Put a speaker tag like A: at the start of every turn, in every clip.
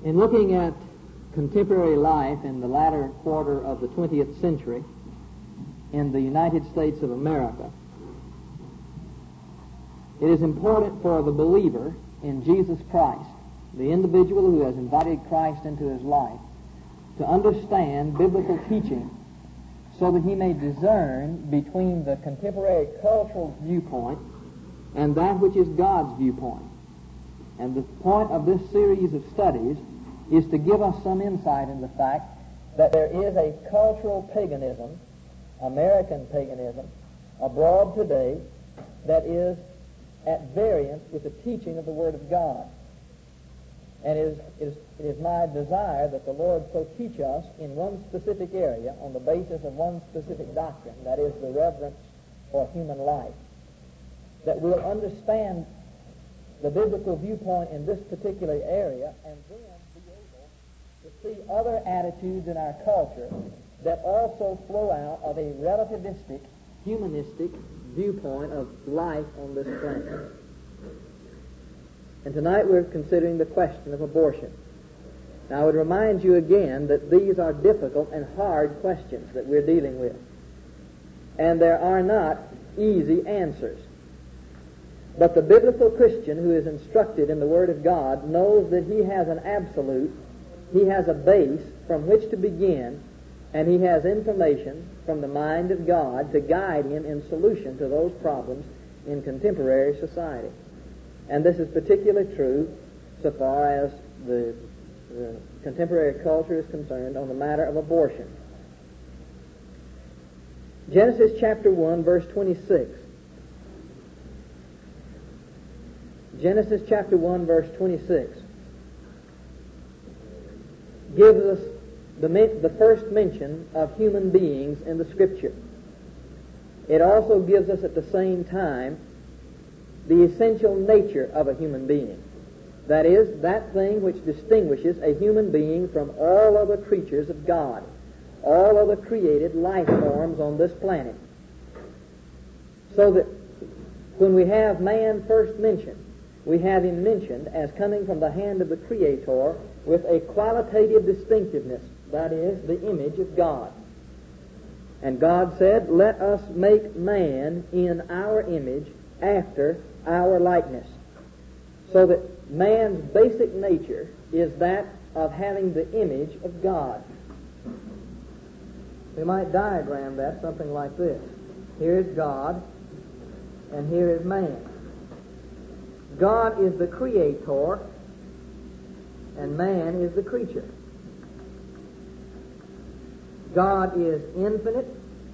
A: In looking at contemporary life in the latter quarter of the 20th century in the United States of America, it is important for the believer in Jesus Christ, the individual who has invited Christ into his life, to understand biblical teaching so that he may discern between the contemporary cultural viewpoint and that which is God's viewpoint. And the point of this series of studies is to give us some insight in the fact that there is a cultural paganism, American paganism, abroad today that is at variance with the teaching of the Word of God. And it is my desire that the Lord so teach us in one specific area on the basis of one specific doctrine, that is the reverence for human life, that we'll understand the biblical viewpoint in this particular area and then be able to see other attitudes in our culture that also flow out of a relativistic, humanistic viewpoint of life on this planet. And tonight we're considering the question of abortion. Now I would remind you again that these are difficult and hard questions that we're dealing with. And there are not easy answers. But the biblical Christian who is instructed in the Word of God knows that he has an absolute, he has a base from which to begin, and he has information from the mind of God to guide him in solution to those problems in contemporary society. And this is particularly true so far as the contemporary culture is concerned on the matter of abortion. Genesis chapter 1, verse 26. Genesis chapter 1, verse 26 gives us the first mention of human beings in the Scripture. It also gives us at the same time the essential nature of a human being. That is, that thing which distinguishes a human being from all other creatures of God, all other created life forms on this planet. So that when we have man first mentioned, we have him mentioned as coming from the hand of the Creator with a qualitative distinctiveness, that is, the image of God. And God said, "Let us make man in our image after our likeness." So that man's basic nature is that of having the image of God. We might diagram that something like this. Here is God, and here is man. God is the Creator, and man is the creature. God is infinite,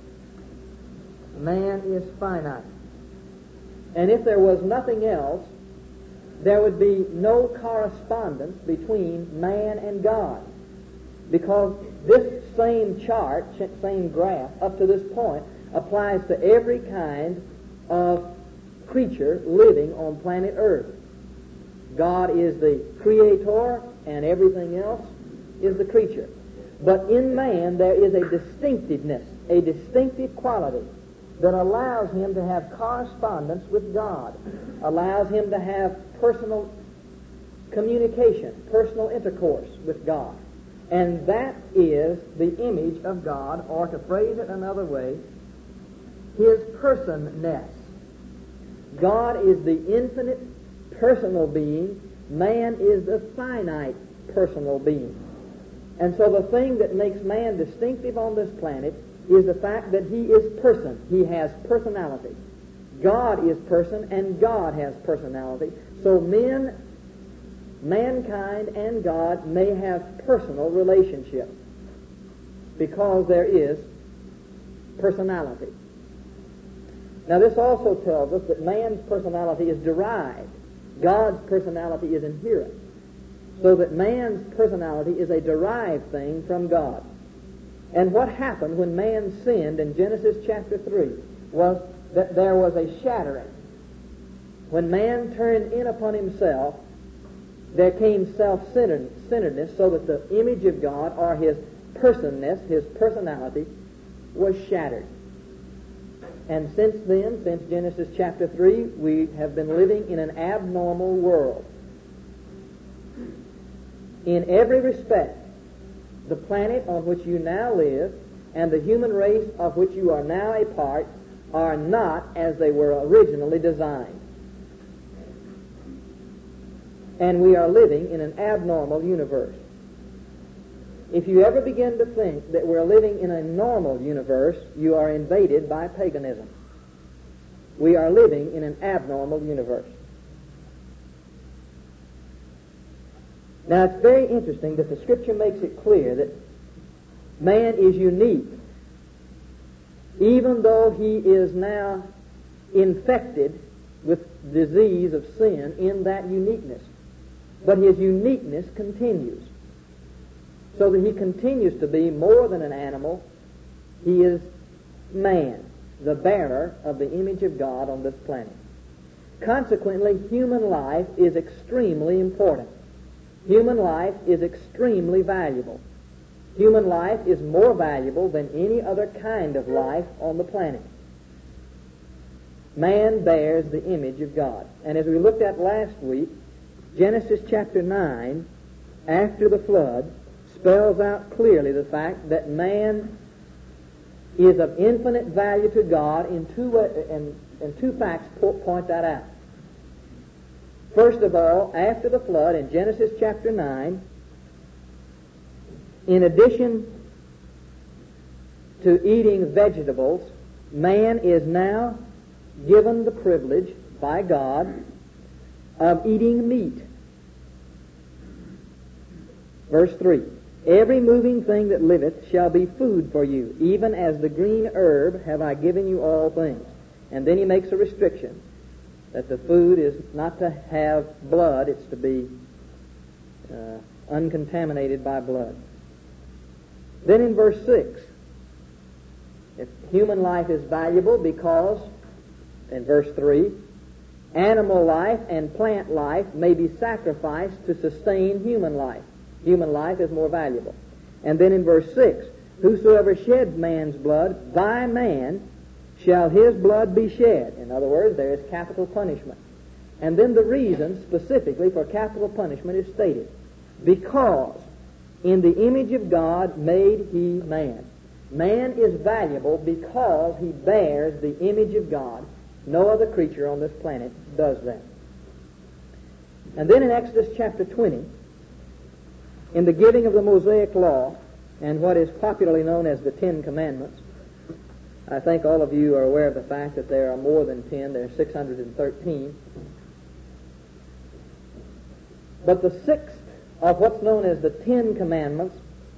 A: man is finite. And if there was nothing else, there would be no correspondence between man and God. Because this same chart, same graph, up to this point, applies to every kind of creature living on planet Earth. God is the Creator, and everything else is the creature. But in man there is a distinctiveness, a distinctive quality that allows him to have correspondence with God, allows him to have personal communication, personal intercourse with God. And that is the image of God, or to phrase it another way, His personness. God is the infinite personal being, man is the finite personal being. And so the thing that makes man distinctive on this planet is the fact that he is person. He has personality. God is person, and God has personality. So mankind and God may have personal relationship because there is personality. Now this also tells us that man's personality is derived. God's personality is inherent. So that man's personality is a derived thing from God. And what happened when man sinned in Genesis chapter 3 was that there was a shattering. When man turned in upon himself, there came self-centeredness, so that the image of God, or his personness, his personality, was shattered. And since then, since Genesis chapter 3, we have been living in an abnormal world. In every respect, the planet on which you now live and the human race of which you are now a part are not as they were originally designed. And we are living in an abnormal universe. If you ever begin to think that we're living in a normal universe, you are invaded by paganism. We are living in an abnormal universe. Now, it's very interesting that the Scripture makes it clear that man is unique, even though he is now infected with disease of sin in that uniqueness. But his uniqueness continues, so that he continues to be more than an animal. He is man, the bearer of the image of God on this planet. Consequently, human life is extremely important. Human life is extremely valuable. Human life is more valuable than any other kind of life on the planet. Man bears the image of God. And as we looked at last week, Genesis chapter 9, after the flood, spells out clearly the fact that man is of infinite value to God, and two facts point that out. First of all, after the flood, in Genesis chapter 9, in addition to eating vegetables, man is now given the privilege by God of eating meat. Verse 3, every moving thing that liveth shall be food for you, even as the green herb have I given you all things. And then he makes a restriction, that the food is not to have blood, it's to be uncontaminated by blood. Then in verse 6, if human life is valuable because, in verse 3, animal life and plant life may be sacrificed to sustain human life. Human life is more valuable. And then in verse 6, whosoever sheds man's blood, by man shall his blood be shed. In other words, there is capital punishment. And then the reason specifically for capital punishment is stated. Because in the image of God made he man. Man is valuable because he bears the image of God. No other creature on this planet does that. And then in Exodus chapter 20, in the giving of the Mosaic Law and what is popularly known as the Ten Commandments, I think all of you are aware of the fact that there are more than 10, there are 613. But the sixth of what's known as the Ten Commandments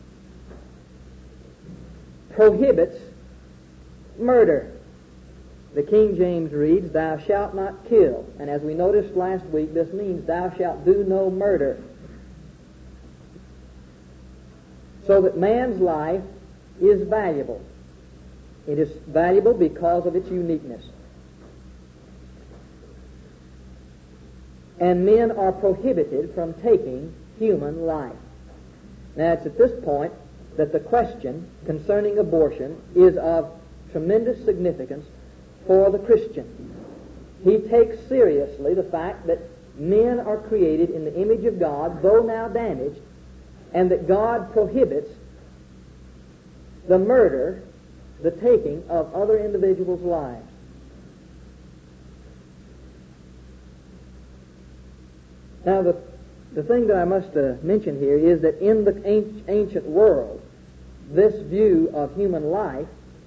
A: prohibits murder. The King James reads, thou shalt not kill. And as we noticed last week, this means thou shalt do no murder. So that man's life is valuable. It is valuable because of its uniqueness. And men are prohibited from taking human life. Now, it's at this point that the question concerning abortion is of tremendous significance for the Christian. He takes seriously the fact that men are created in the image of God, though now damaged, and that God prohibits the murder, the taking of other individuals' lives. Now, the thing that I must mention here is that in the ancient world, this view of human life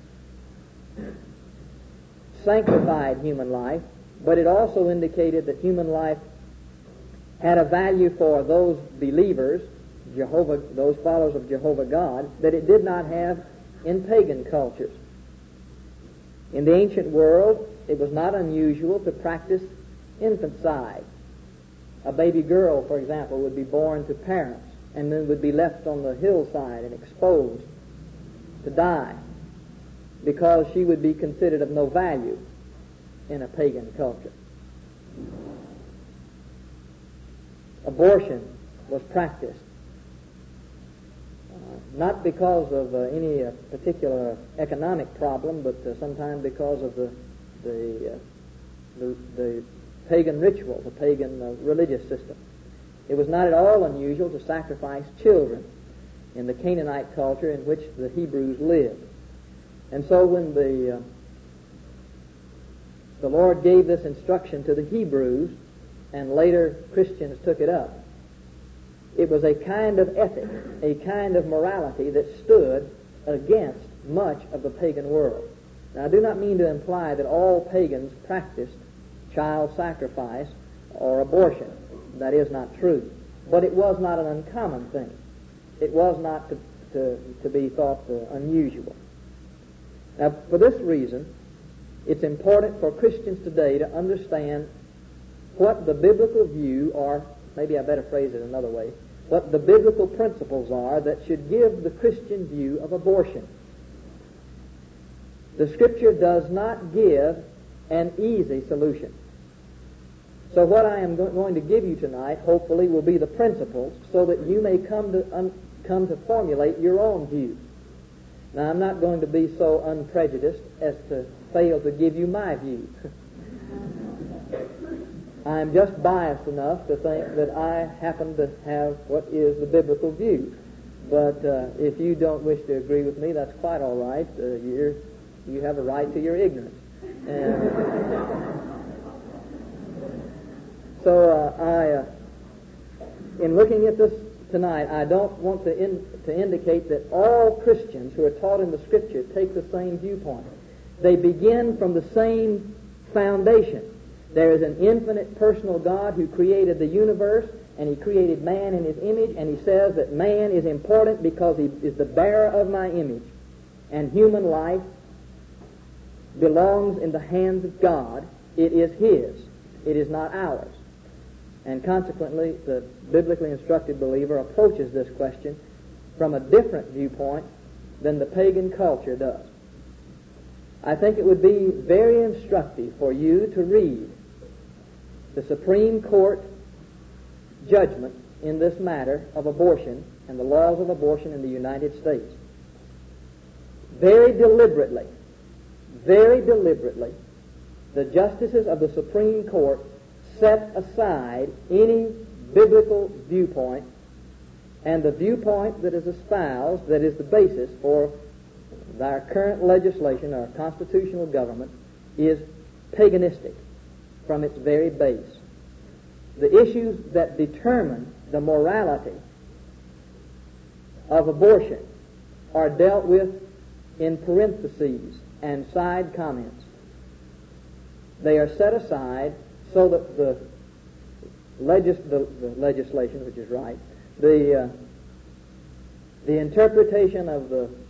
A: sanctified human life, but it also indicated that human life had a value for those believers, those followers of Jehovah God, that it did not have in pagan cultures. In the ancient world, it was not unusual to practice infanticide. A baby girl, for example, would be born to parents and then would be left on the hillside and exposed to die because she would be considered of no value in a pagan culture. Abortion was practiced, not because of any particular economic problem, but sometimes because of the pagan ritual, the pagan religious system. It was not at all unusual to sacrifice children in the Canaanite culture in which the Hebrews lived. And so when the Lord gave this instruction to the Hebrews, and later Christians took it up, it was a kind of ethic, a kind of morality that stood against much of the pagan world. Now, I do not mean to imply that all pagans practiced child sacrifice or abortion. That is not true. But it was not an uncommon thing. It was not to be thought unusual. Now, for this reason, it's important for Christians today to understand what the biblical view, or maybe I better phrase it another way, what the biblical principles are that should give the Christian view of abortion. The Scripture does not give an easy solution. So what I am going to give you tonight, hopefully, will be the principles so that you may come to formulate your own view. Now, I'm not going to be so unprejudiced as to fail to give you my view. I'm just biased enough to think that I happen to have what is the biblical view. But if you don't wish to agree with me, that's quite all right. You have a right to your ignorance. So in looking at this tonight, I don't want to indicate that all Christians who are taught in the Scripture take the same viewpoint. They begin from the same foundation. There is an infinite personal God who created the universe, and He created man in His image, and He says that man is important because he is the bearer of my image. And human life belongs in the hands of God. It is His. It is not ours. And consequently, the biblically instructed believer approaches this question from a different viewpoint than the pagan culture does. I think it would be very instructive for you to read the Supreme Court judgment in this matter of abortion and the laws of abortion in the United States. Very deliberately, the justices of the Supreme Court set aside any biblical viewpoint, and the viewpoint that is espoused, that is the basis for our current legislation, our constitutional government, is paganistic from its very base. The issues that determine the morality of abortion are dealt with in parentheses and side comments. They are set aside so that the legislation, which is right, the interpretation of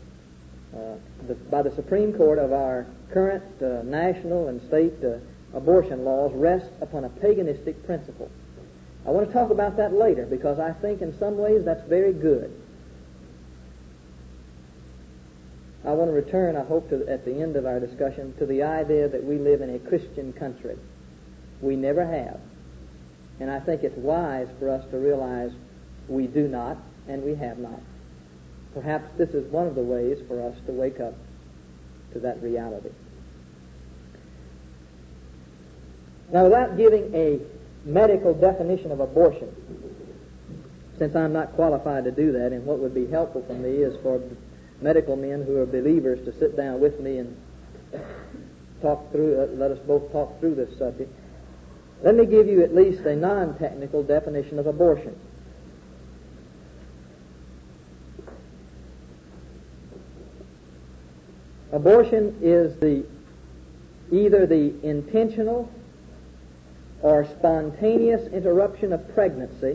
A: by the Supreme Court of our current national and state abortion laws rests upon a paganistic principle. I want to talk about that later because I think in some ways that's very good. I want to return, I hope, at the end of our discussion, to the idea that we live in a Christian country. We never have. And I think it's wise for us to realize we do not and we have not. Perhaps this is one of the ways for us to wake up to that reality. Now, without giving a medical definition of abortion, since I'm not qualified to do that, and what would be helpful for me is for medical men who are believers to sit down with me and let us both talk through this subject. Let me give you at least a non-technical definition of abortion. Abortion is either the intentional or spontaneous interruption of pregnancy,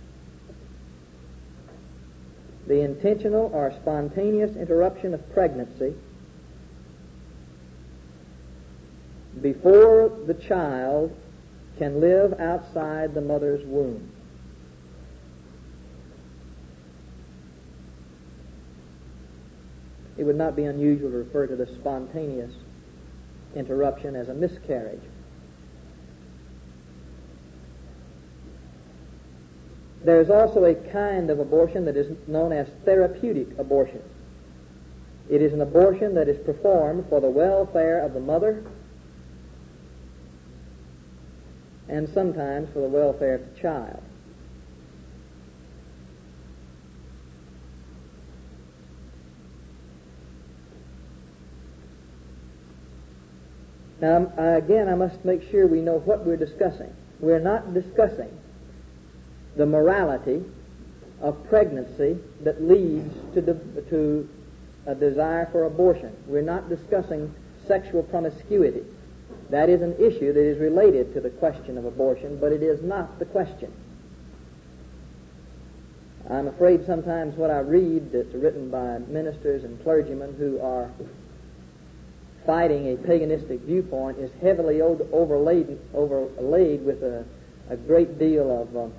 A: the intentional or spontaneous interruption of pregnancy before the child can live outside the mother's womb. It would not be unusual to refer to the spontaneous interruption as a miscarriage. There is also a kind of abortion that is known as therapeutic abortion. It is an abortion that is performed for the welfare of the mother and sometimes for the welfare of the child. Now, again, I must make sure we know what we're discussing. We're not discussing the morality of pregnancy that leads to a desire for abortion. We're not discussing sexual promiscuity. That is an issue that is related to the question of abortion, but it is not the question. I'm afraid sometimes what I read that's written by ministers and clergymen who are fighting a paganistic viewpoint is heavily overlaid with a great deal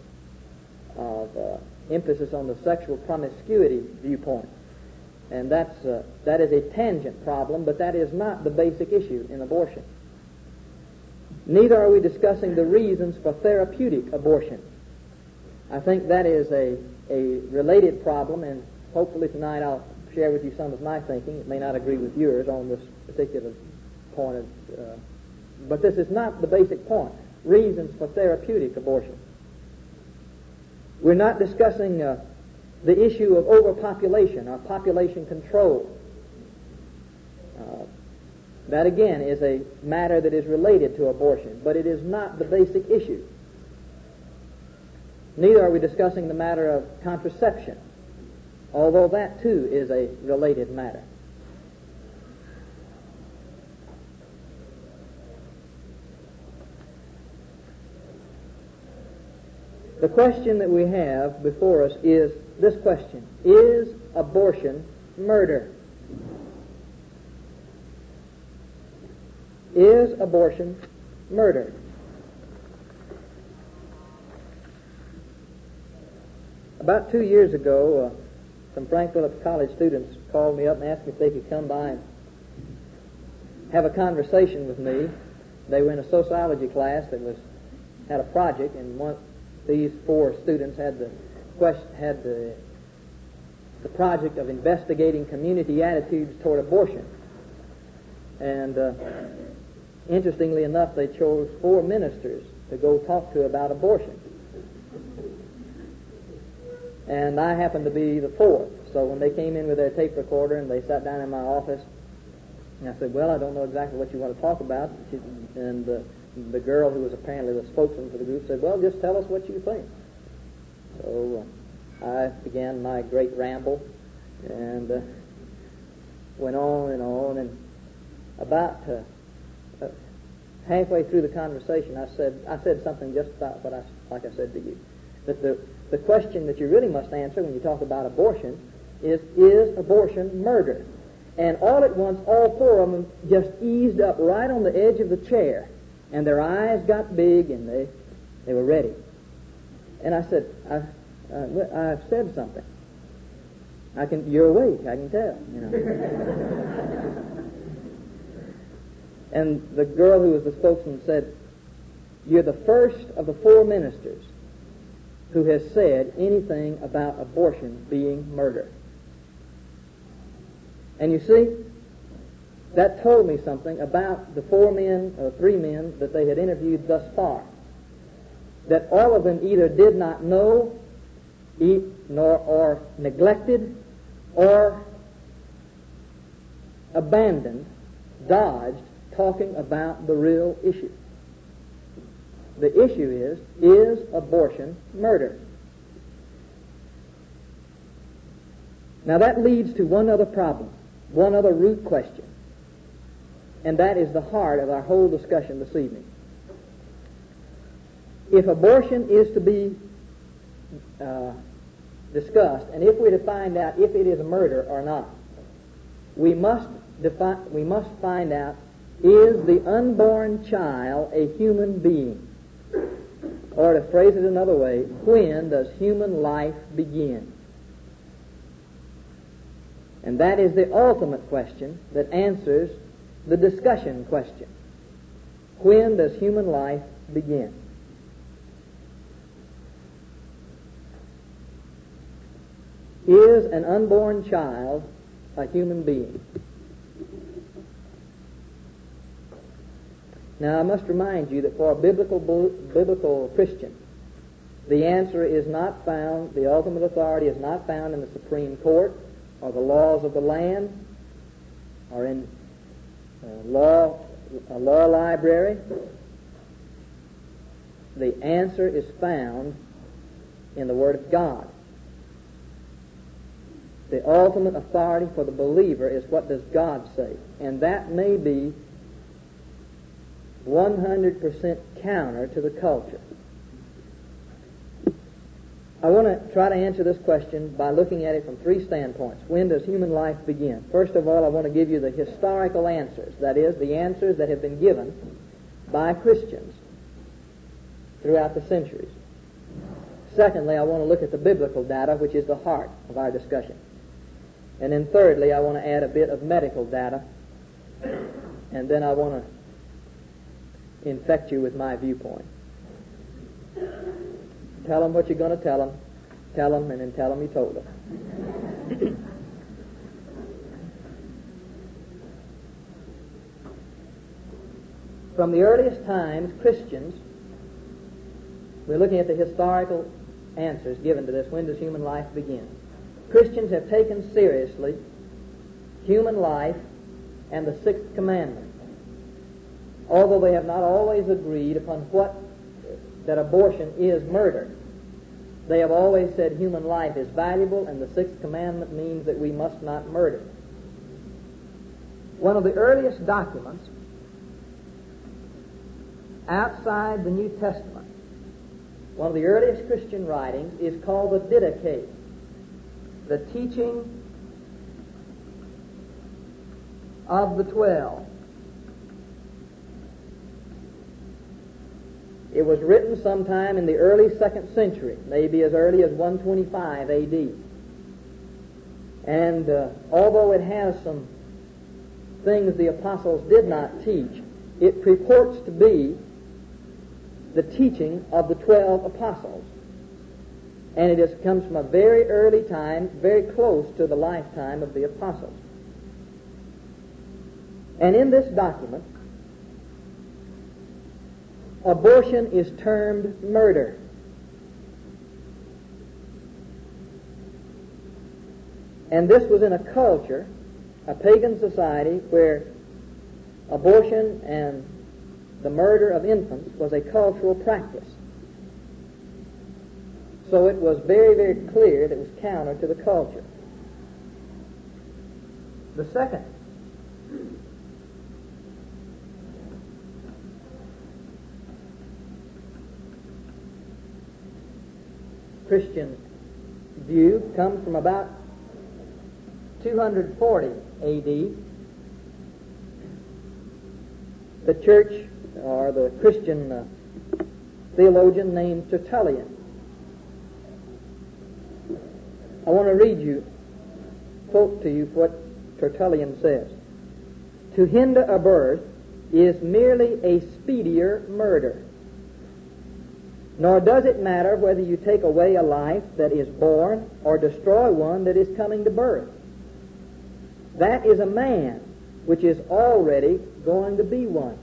A: of emphasis on the sexual promiscuity viewpoint. And that is a tangent problem, but that is not the basic issue in abortion. Neither are we discussing the reasons for therapeutic abortion. I think that is a related problem, and hopefully tonight I'll share with you some of my thinking. It may not agree with yours on this particular point, but this is not the basic point. Reasons for therapeutic abortion. We're not discussing the issue of overpopulation or population control. That again is a matter that is related to abortion, but it is not the basic issue. Neither are we discussing the matter of contraception, although that too is a related matter. The question that we have before us is this question: is abortion murder? Is abortion murder? About 2 years ago, some Frank Phillips College students called me up and asked me if they could come by and have a conversation with me. They were in a sociology class that had a project, and these 4 students had the project of investigating community attitudes toward abortion. And interestingly enough, they chose 4 ministers to go talk to about abortion. And I happened to be the 4th. So when they came in with their tape recorder and they sat down in my office, and I said, well, I don't know exactly what you want to talk about. And the girl who was apparently the spokesman for the group said, well, just tell us what you think. So I began my great ramble and went on and on. And about halfway through the conversation, I said something just about like I said to you. That the question that you really must answer when you talk about abortion is abortion murder? And all at once, all 4 of them just eased up right on the edge of the chair, and their eyes got big, and they were ready. And I said, I've said something. You're awake, I can tell, you know. And the girl who was the spokesman said, you're the first of the 4 ministers who has said anything about abortion being murder. And you see, that told me something about the 3 men that they had interviewed thus far. That all of them either did not know, or neglected, or abandoned, dodged talking about the real issue. The issue is abortion murder? Now that leads to one other problem, one other root question, and that is the heart of our whole discussion this evening. If abortion is to be discussed, and if we're to find out if it is a murder or not, we must find out, is the unborn child a human being? Or to phrase it another way, when does human life begin? And that is the ultimate question that answers the discussion question. When does human life begin? Is an unborn child a human being? Now, I must remind you that for a biblical Christian, the answer is not found, the ultimate authority is not found in the Supreme Court or the laws of the land or in law a law library, the answer is found in the Word of God. The ultimate authority for the believer is what does God say. And that may be 100% counter to the culture. I want to try to answer this question by looking at it from three standpoints. When does human life begin? First of all, I want to give you the historical answers. That is, the answers that have been given by Christians throughout the centuries. Secondly, I want to look at the biblical data, which is the heart of our discussion. And then thirdly, I want to add a bit of medical data. And then I want to infect you with my viewpoint. Tell them what you're going to tell them, and then tell them you told them. From the earliest times, Christians, we're looking at the historical answers given to this. When does human life begin? Christians have taken seriously human life and the sixth commandment, although they have not always agreed upon that abortion is murder. They have always said human life is valuable, and the sixth commandment means that we must not murder. One of the earliest documents outside the New Testament, one of the earliest Christian writings, is called the Didache, the teaching of the 12. It was written sometime in the early 2nd century, maybe as early as 125 A.D. And although it has some things the apostles did not teach, it purports to be the teaching of the 12 apostles. And it comes from a very early time, very close to the lifetime of the apostles. And in this document, abortion is termed murder. And this was in a culture, a pagan society, where abortion and the murder of infants was a cultural practice. So it was very, very clear that it was counter to the culture. The second Christian view comes from about 240 A.D. The church, or the Christian theologian named Tertullian. I want to quote to you what Tertullian says. To hinder a birth is merely a speedier murder. Nor does it matter whether you take away a life that is born or destroy one that is coming to birth. That is a man which is already going to be one.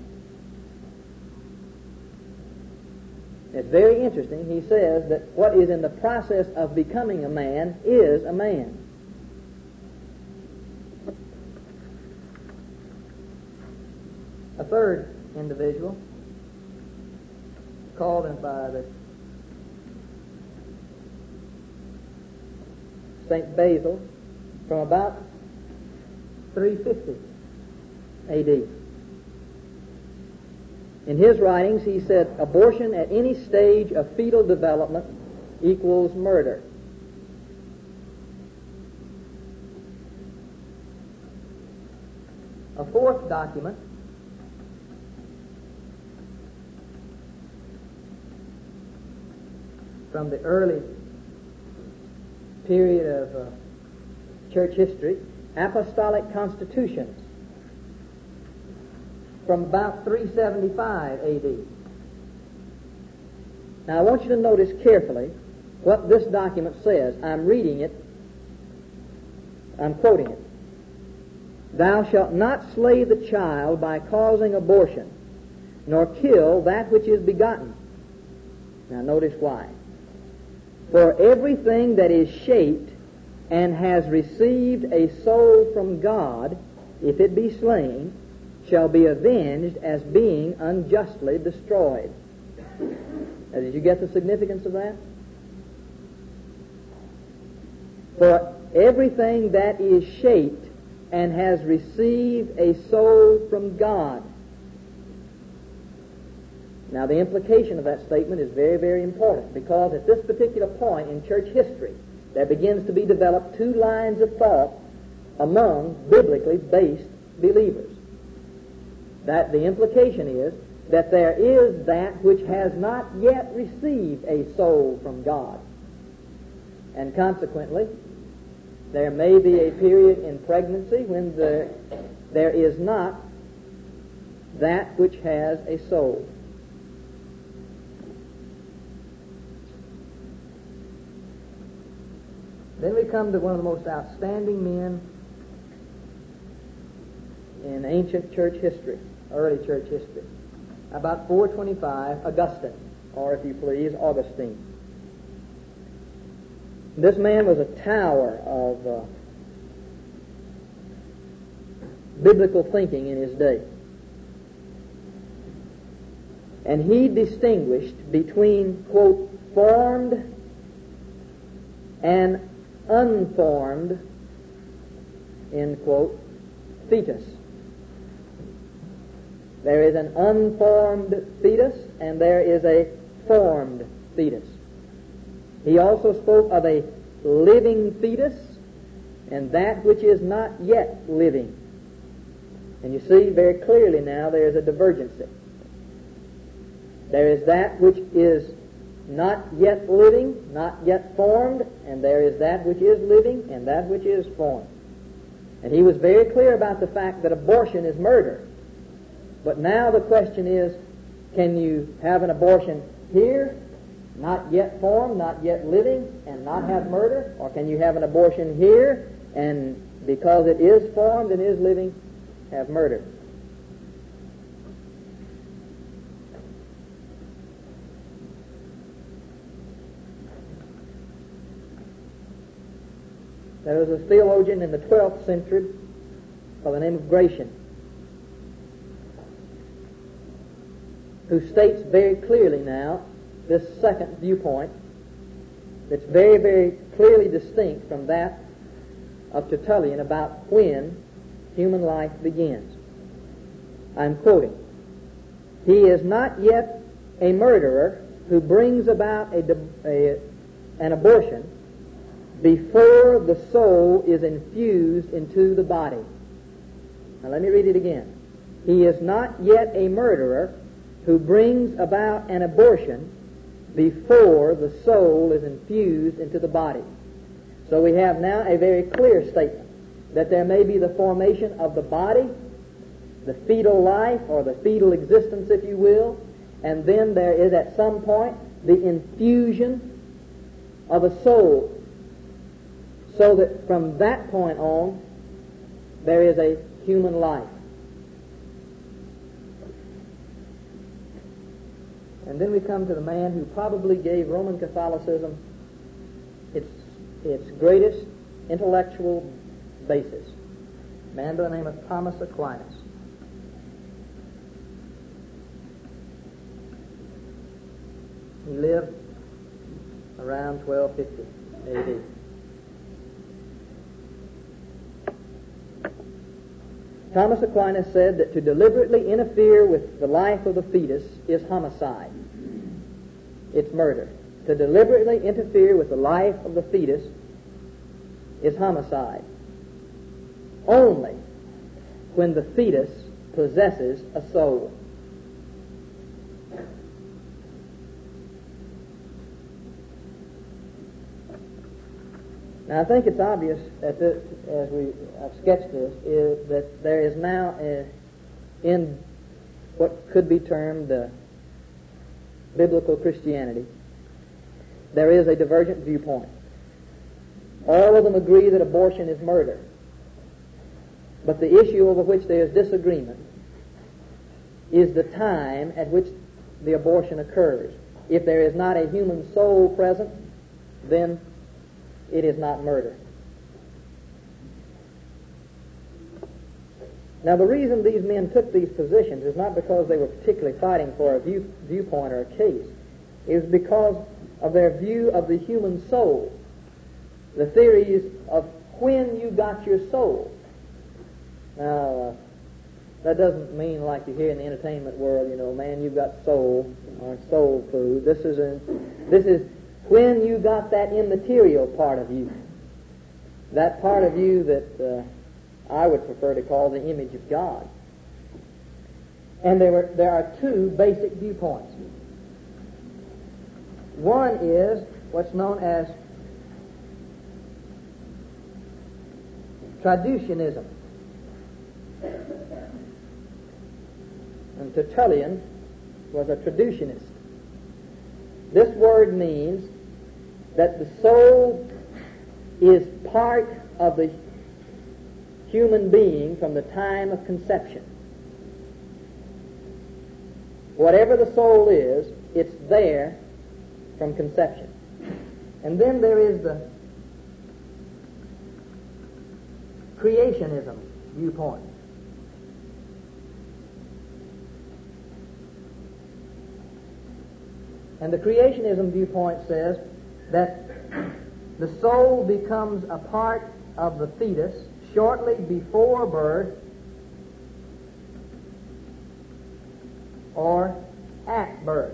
A: It's very interesting. He says that what is in the process of becoming a man is a man. A third individual, called in by the St. Basil, from about 350 A.D. In his writings, he said, abortion at any stage of fetal development equals murder. A fourth document from the early period of church history, Apostolic Constitutions, from about 375 A.D. Now, I want you to notice carefully what this document says. I'm reading it. I'm quoting it. Thou shalt not slay the child by causing abortion, nor kill that which is begotten. Now, notice why. For everything that is shaped and has received a soul from God, if it be slain, shall be avenged as being unjustly destroyed. Now, did you get the significance of that? For everything that is shaped and has received a soul from God. Now, the implication of that statement is very, very important, because at this particular point in church history, there begins to be developed two lines of thought among biblically based believers. That the implication is that there is that which has not yet received a soul from God. And consequently, there may be a period in pregnancy when there is not that which has a soul. Then we come to one of the most outstanding men in ancient church history, early church history. About 425, Augustine, or if you please, Augustine. This man was a tower of biblical thinking in his day. And he distinguished between, quote, formed and unformed, end quote, fetus. There is an unformed fetus and there is a formed fetus. He also spoke of a living fetus and that which is not yet living. And you see very clearly now there is a divergency. There is that which is not yet living, not yet formed, and there is that which is living and that which is formed. And he was very clear about the fact that abortion is murder. But now the question is, can you have an abortion here, not yet formed, not yet living, and not have murder? Or can you have an abortion here, and because it is formed and is living, have murder? There was a theologian in the 12th century by the name of Gratian, who states very clearly now this second viewpoint that's very, very clearly distinct from that of Tertullian about when human life begins. I'm quoting, "He is not yet a murderer who brings about an abortion before the soul is infused into the body." Now let me read it again. "He is not yet a murderer who brings about an abortion before the soul is infused into the body." So we have now a very clear statement that there may be the formation of the body, the fetal life, or the fetal existence, if you will, and then there is at some point the infusion of a soul, so that from that point on there is a human life. And then we come to the man who probably gave Roman Catholicism its greatest intellectual basis, a man by the name of Thomas Aquinas. He lived around 1250 A.D. Thomas Aquinas said that to deliberately interfere with the life of the fetus is homicide. It's murder. To deliberately interfere with the life of the fetus is homicide. Only when the fetus possesses a soul. Now, I think it's obvious that as I've sketched this, is that there is now in what could be termed biblical Christianity, there is a divergent viewpoint. All of them agree that abortion is murder. But the issue over which there is disagreement is the time at which the abortion occurs. If there is not a human soul present, then it is not murder. Now, the reason these men took these positions is not because they were particularly fighting for a viewpoint or a case. It was because of their view of the human soul. The theories of when you got your soul. Now, that doesn't mean like you hear in the entertainment world, man, you've got soul, or soul food. This is when you got that immaterial part of you. That part of you that I would prefer to call the image of God. And there are two basic viewpoints. One is what's known as Traducianism. And Tertullian was a traducianist. This word means that the soul is part of the human being from the time of conception. Whatever the soul is, it's there from conception. And then there is the creationism viewpoint. And the creationism viewpoint says that the soul becomes a part of the fetus shortly before birth or at birth.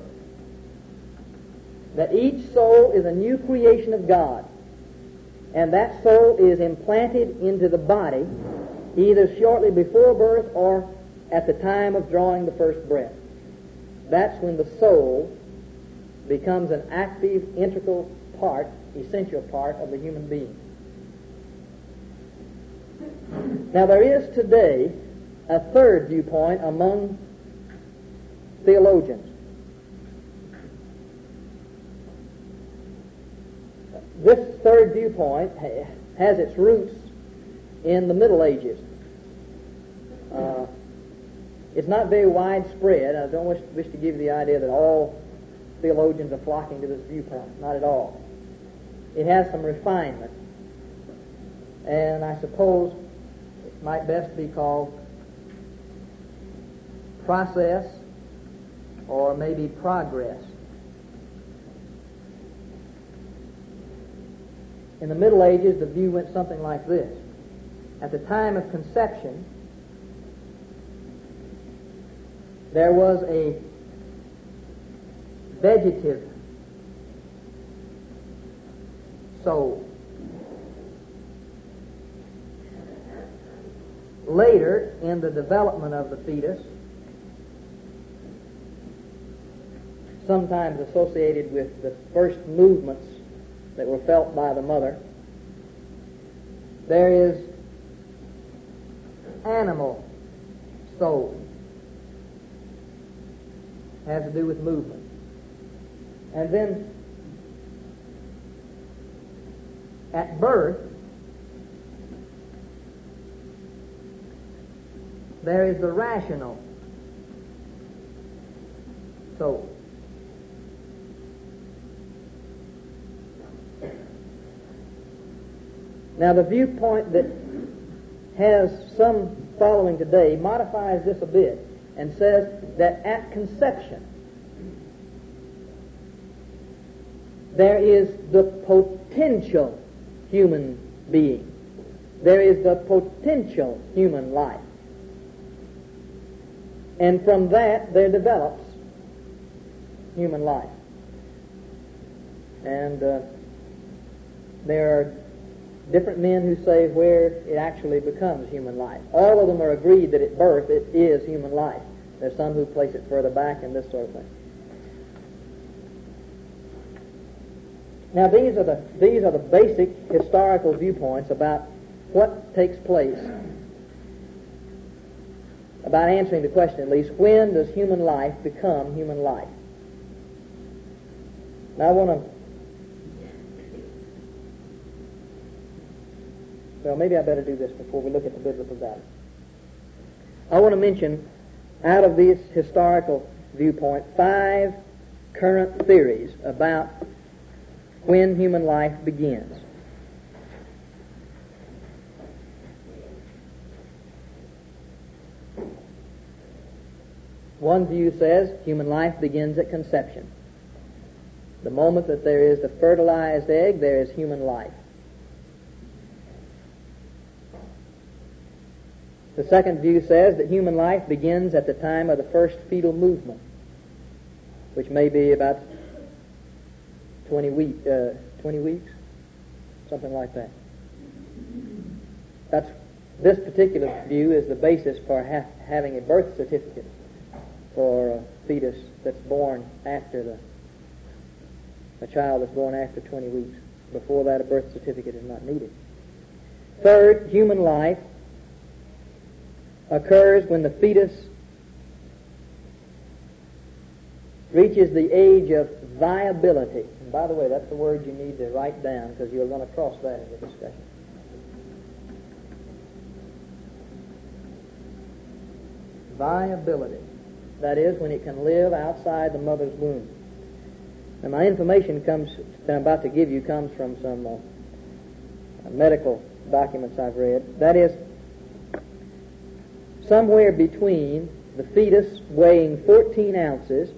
A: That each soul is a new creation of God, and that soul is implanted into the body either shortly before birth or at the time of drawing the first breath. That's when the soul becomes an active, integral part, essential part of the human being. Now, there is today a third viewpoint among theologians. This third viewpoint has its roots in the Middle Ages. It's not very widespread. I don't wish to give you the idea that all theologians are flocking to this viewpoint. Not at all. It has some refinement. And I suppose it might best be called process or maybe progress. In the Middle Ages, the view went something like this. At the time of conception, there was a vegetative soul. Later, in the development of the fetus, sometimes associated with the first movements that were felt by the mother, there is animal soul. It has to do with movement. And then at birth, there is the rational soul. Now, the viewpoint that has some following today modifies this a bit and says that at conception there is the potential human being. There is the potential human life. And from that there develops human life. And there are different men who say where it actually becomes human life. All of them are agreed that at birth it is human life. There's some who place it further back and this sort of thing. Now these are the basic historical viewpoints about what takes place, about answering the question at least, when does human life become human life? Now I want to, well, maybe I better do this before we look at the biblical data. I want to mention, out of this historical viewpoint, 5 current theories about when human life begins. One view says human life begins at conception. The moment that there is the fertilized egg, there is human life. The second view says that human life begins at the time of the first fetal movement, which may be about 20 weeks, something like that. This particular view is the basis for having a birth certificate for a fetus that's born after a child that's born after 20 weeks. Before that, a birth certificate is not needed. Third, human life occurs when the fetus reaches the age of viability. And by the way, that's the word you need to write down because you'll run across that in the discussion. Viability. That is, when it can live outside the mother's womb. Now, my information that I'm about to give you comes from some medical documents I've read. That is, somewhere between the fetus weighing 14 ounces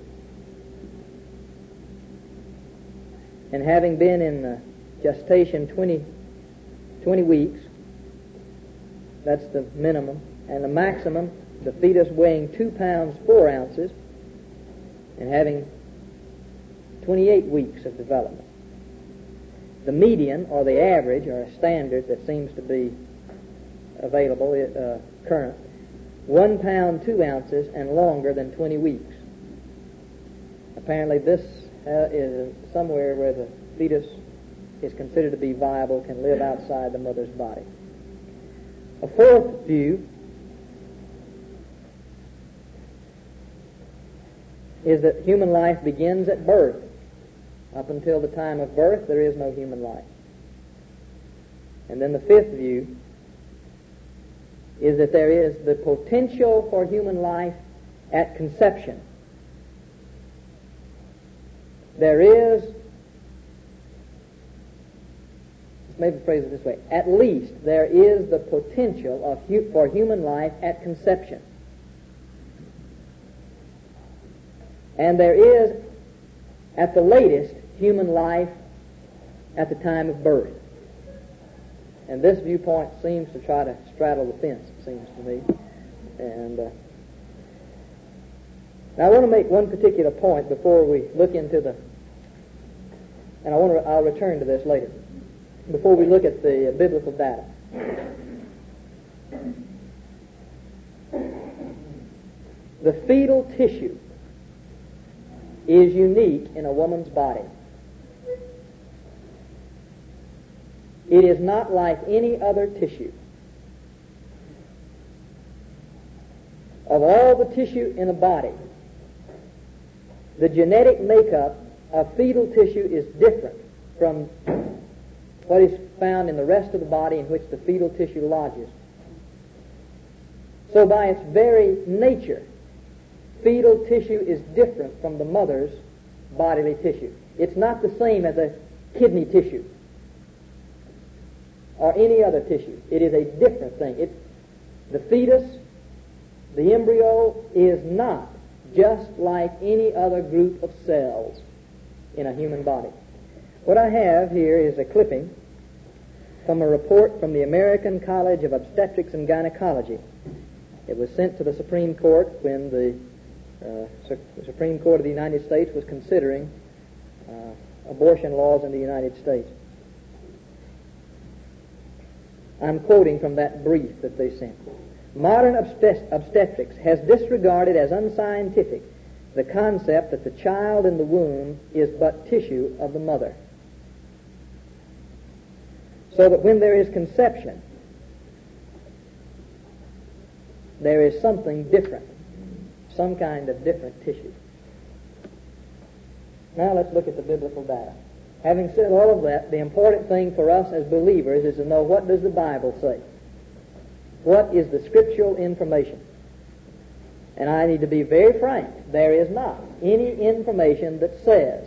A: and having been in gestation 20 weeks, that's the minimum, and the maximum, the fetus weighing 2 pounds 4 ounces and having 28 weeks of development. The median, or the average, or a standard that seems to be available, current, 1 pound 2 ounces and longer than 20 weeks. Apparently this is somewhere where the fetus is considered to be viable, can live outside the mother's body. A fourth view is that human life begins at birth. Up until the time of birth, there is no human life. And then the fifth view is that there is the potential for human life at conception. There is, let's maybe phrase it this way, at least there is the potential for human life at conception. And there is, at the latest, human life at the time of birth. And this viewpoint seems to try to straddle the fence, it seems to me. And now I want to make one particular point before we look into and I'll return to this later, before we look at the biblical data. The fetal tissue is unique in a woman's body. It is not like any other tissue. Of all the tissue in a body, the genetic makeup of fetal tissue is different from what is found in the rest of the body in which the fetal tissue lodges. So by its very nature, fetal tissue is different from the mother's bodily tissue. It's not the same as a kidney tissue or any other tissue. It is a different thing. The fetus, the embryo, is not just like any other group of cells in a human body. What I have here is a clipping from a report from the American College of Obstetrics and Gynecology. It was sent to the Supreme Court when the Supreme Court of the United States was considering abortion laws in the United States. I'm quoting from that brief that they sent. Modern obstetrics has disregarded as unscientific the concept that the child in the womb is but tissue of the mother. So that when there is conception, there is something different, some kind of different tissue. Now let's look at the biblical data. Having said all of that, the important thing for us as believers is to know, what does the Bible say? What is the scriptural information? And I need to be very frank. There is not any information that says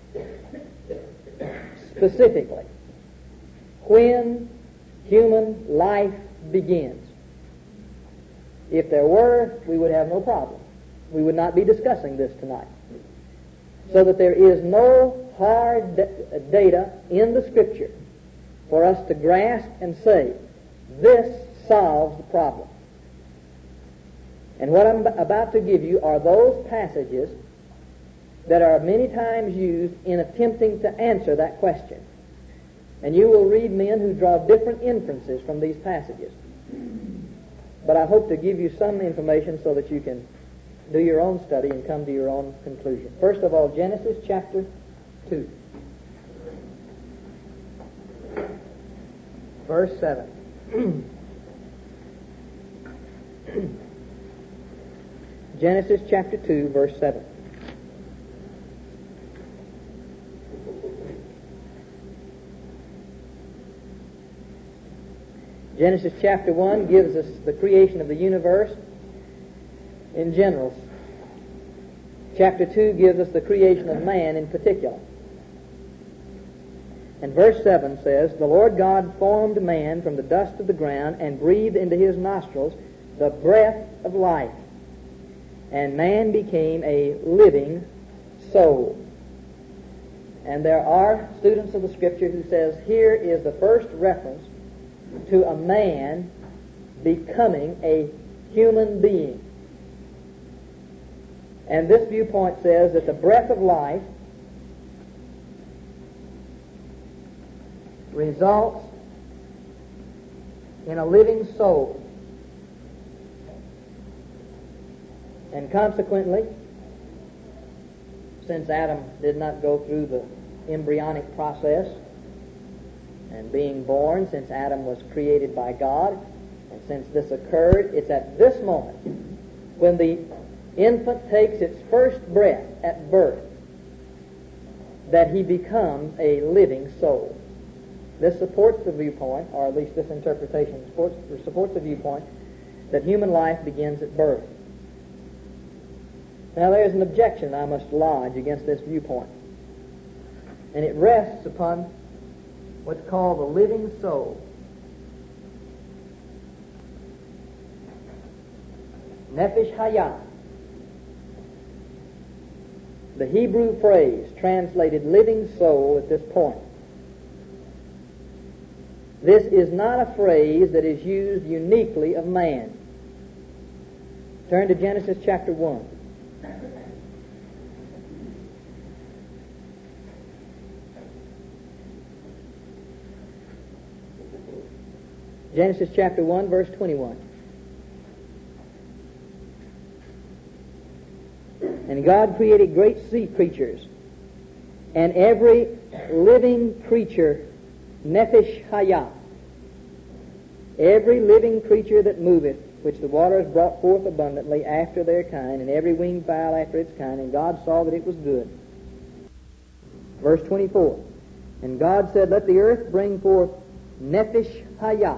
A: specifically when human life begins. If there were, we would have no problem. we would not be discussing this tonight. So that there is no hard data in the Scripture for us to grasp and say, this solves the problem. And what I'm about to give you are those passages that are many times used in attempting to answer that question. And you will read men who draw different inferences from these passages. But I hope to give you some information so that you can do your own study and come to your own conclusion. First of all, Genesis chapter 2. Verse 7. Genesis chapter 2, verse 7. Genesis chapter 1 gives us the creation of the universe in general. Chapter 2 gives us the creation of man in particular. And verse 7 says, "The Lord God formed man from the dust of the ground and breathed into his nostrils the breath of life. And man became a living soul." And there are students of the Scripture who says here is the first reference to a man becoming a human being. And this viewpoint says that the breath of life results in a living soul. And consequently, since Adam did not go through the embryonic process and being born, since Adam was created by God, and since this occurred, it's at this moment when the infant takes its first breath at birth that he becomes a living soul. This supports the viewpoint, or at least this interpretation supports the viewpoint, that human life begins at birth. Now there is an objection I must lodge against this viewpoint, and it rests upon what's called the living soul. Nefesh Hayah. The Hebrew phrase translated living soul at this point. This is not a phrase that is used uniquely of man. Turn to Genesis chapter 1. Genesis chapter 1, verse 21. "And God created great sea creatures, and every living creature, Nefesh Hayah, every living creature that moveth, which the waters brought forth abundantly after their kind, and every winged fowl after its kind, and God saw that it was good." Verse 24. "And God said, Let the earth bring forth Nefesh Hayah,"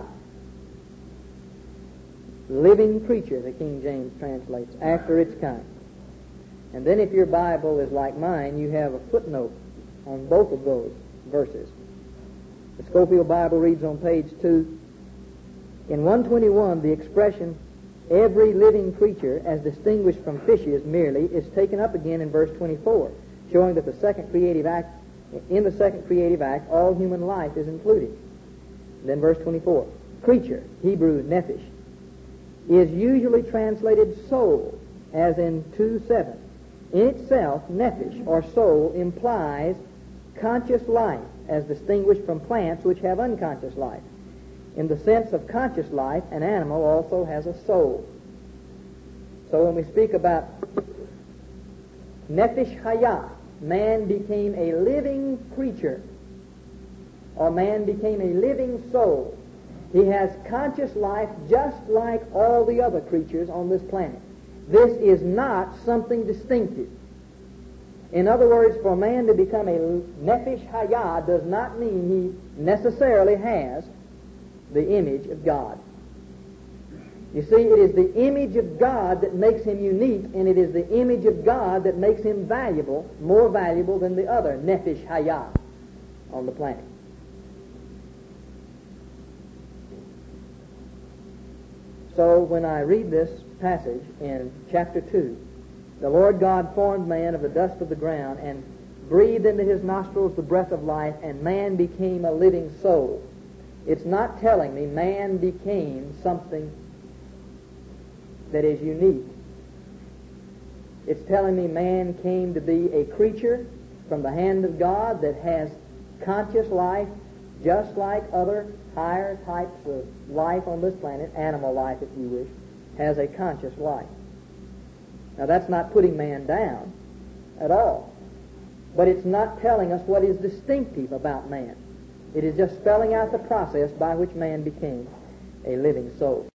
A: living creature, the King James translates, "after its kind." And then if your Bible is like mine, you have a footnote on both of those verses. The Scofield Bible reads on page 2, in 121, the expression, "every living creature," as distinguished from fishes merely, is taken up again in verse 24, showing that in the second creative act, all human life is included. And then verse 24, creature, Hebrew nephesh, is usually translated soul, as in 2:7. In itself, nephesh, or soul, implies conscious life, as distinguished from plants which have unconscious life. In the sense of conscious life, an animal also has a soul. So when we speak about Nefesh Hayah, man became a living creature, or man became a living soul. He has conscious life just like all the other creatures on this planet. This is not something distinctive. In other words, for man to become a Nefesh Hayah does not mean he necessarily has the image of God. You see, it is the image of God that makes him unique, and it is the image of God that makes him valuable, more valuable than the other Nefesh Hayah on the planet. So when I read this passage in chapter 2, The Lord God formed man of the dust of the ground and breathed into his nostrils the breath of life, and man became a living soul. It's not telling me man became something that is unique. It's telling me man came to be a creature from the hand of God that has conscious life, just like other higher types of life on this planet, animal life if you wish, has a conscious life. Now that's not putting man down at all, but it's not telling us what is distinctive about man. It is just spelling out the process by which man became a living soul.